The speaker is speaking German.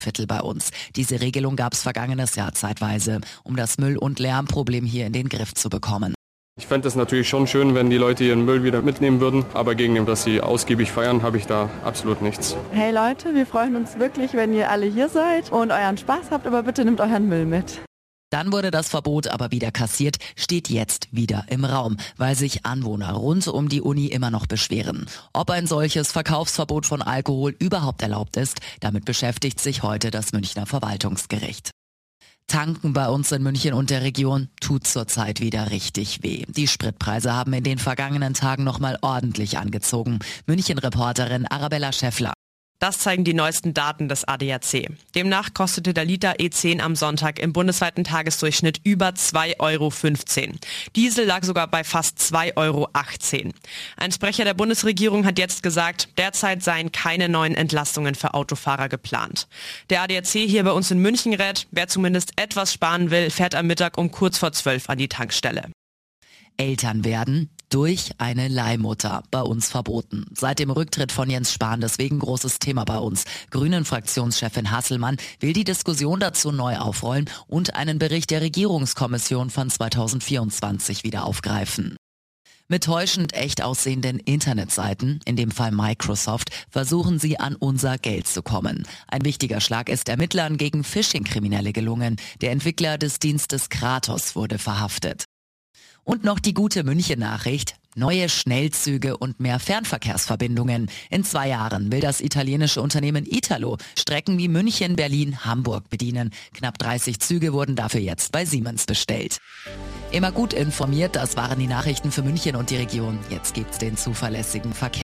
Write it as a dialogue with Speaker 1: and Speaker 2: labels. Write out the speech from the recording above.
Speaker 1: Viertel bei uns. Diese Regelung gab es vergangenes Jahr zeitweise, um das Müll- und Lärmproblem hier in den Griff zu bekommen.
Speaker 2: Ich fände es natürlich schon schön, wenn die Leute ihren Müll wieder mitnehmen würden, aber gegen dem, dass sie ausgiebig feiern, habe ich da absolut nichts.
Speaker 3: Hey Leute, wir freuen uns wirklich, wenn ihr alle hier seid und euren Spaß habt, aber bitte nehmt euren Müll mit.
Speaker 1: Dann wurde das Verbot aber wieder kassiert, steht jetzt wieder im Raum, weil sich Anwohner rund um die Uni immer noch beschweren. Ob ein solches Verkaufsverbot von Alkohol überhaupt erlaubt ist, damit beschäftigt sich heute das Münchner Verwaltungsgericht. Tanken bei uns in München und der Region tut zurzeit wieder richtig weh. Die Spritpreise haben in den vergangenen Tagen nochmal ordentlich angezogen. München-Reporterin Arabella Schäffler.
Speaker 4: Das zeigen die neuesten Daten des ADAC. Demnach kostete der Liter E10 am Sonntag im bundesweiten Tagesdurchschnitt über 2,15 Euro. Diesel lag sogar bei fast 2,18 Euro. Ein Sprecher der Bundesregierung hat jetzt gesagt, derzeit seien keine neuen Entlastungen für Autofahrer geplant. Der ADAC hier bei uns in München rät, wer zumindest etwas sparen will, fährt am Mittag um kurz vor 12 an die Tankstelle.
Speaker 1: Eltern werden durch eine Leihmutter bei uns verboten. Seit dem Rücktritt von Jens Spahn deswegen großes Thema bei uns. Grünen-Fraktionschefin Hasselmann will die Diskussion dazu neu aufrollen und einen Bericht der Regierungskommission von 2024 wieder aufgreifen. Mit täuschend echt aussehenden Internetseiten, in dem Fall Microsoft, versuchen sie an unser Geld zu kommen. Ein wichtiger Schlag ist Ermittlern gegen Phishing-Kriminelle gelungen. Der Entwickler des Dienstes Kratos wurde verhaftet. Und noch die gute München-Nachricht. Neue Schnellzüge und mehr Fernverkehrsverbindungen. In 2 Jahren will das italienische Unternehmen Italo Strecken wie München, Berlin, Hamburg bedienen. Knapp 30 Züge wurden dafür jetzt bei Siemens bestellt. Immer gut informiert, das waren die Nachrichten für München und die Region. Jetzt gibt's den zuverlässigen Verkehr.